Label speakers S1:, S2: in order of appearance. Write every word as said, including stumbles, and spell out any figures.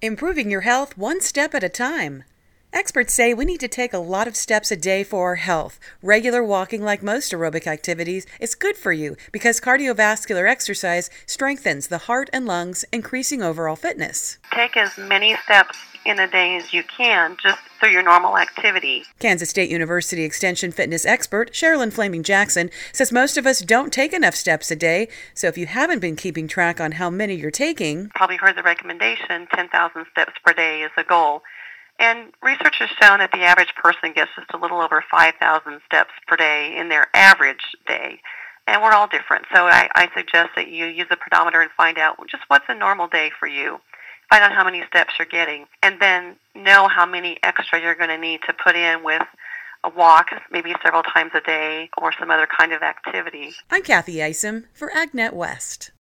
S1: Improving your health one step at a time. Experts say we need to take a lot of steps a day for our health. Regular walking, like most aerobic activities, is good for you because cardiovascular exercise strengthens the heart and lungs, increasing overall fitness.
S2: Take as many steps in a day as you can just through your normal activity.
S1: Kansas State University Extension fitness expert Sherilyn Flaming Jackson says most of us don't take enough steps a day, so if you haven't been keeping track on how many you're taking,
S2: probably heard the recommendation ten thousand steps per day is a goal. And research has shown that the average person gets just a little over five thousand steps per day in their average day. And we're all different. So I, I suggest that you use a pedometer and find out just what's a normal day for you. Find out how many steps you're getting. And then know how many extra you're going to need to put in with a walk, maybe several times a day, or some other kind of activity.
S1: I'm Kathy Isom for AgNet West.